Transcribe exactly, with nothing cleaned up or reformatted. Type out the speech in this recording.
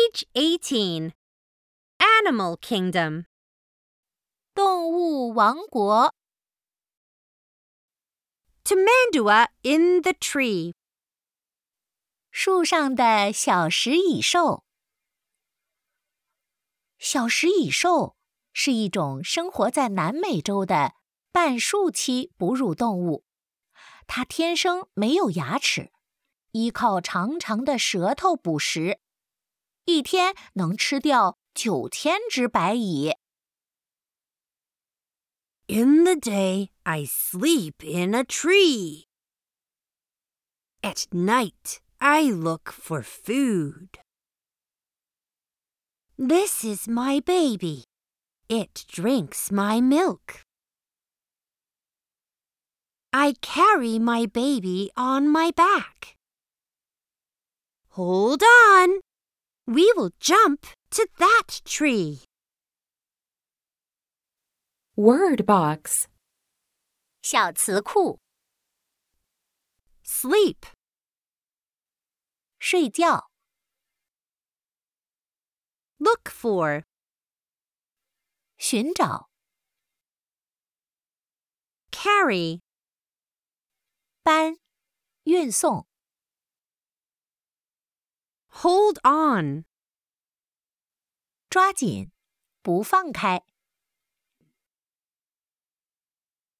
Page eighteen. Animal Kingdom. 动物王国 Tamandua in the tree. 树上的小食蚁兽。小食蚁兽是一种生活在南美洲的半树期哺乳动物，它天生没有牙齿，依靠长长的舌头捕食，一天能吃掉九千只白蚁。 In the day, I sleep in a tree. At night, I look for food. This is my baby. It drinks my milk. I carry my baby on my back. Hold on. We will jump to that tree. Word box. 小词库 Sleep. 睡觉 Look for. 寻找 Carry. 搬运送 Hold on. 抓紧不放开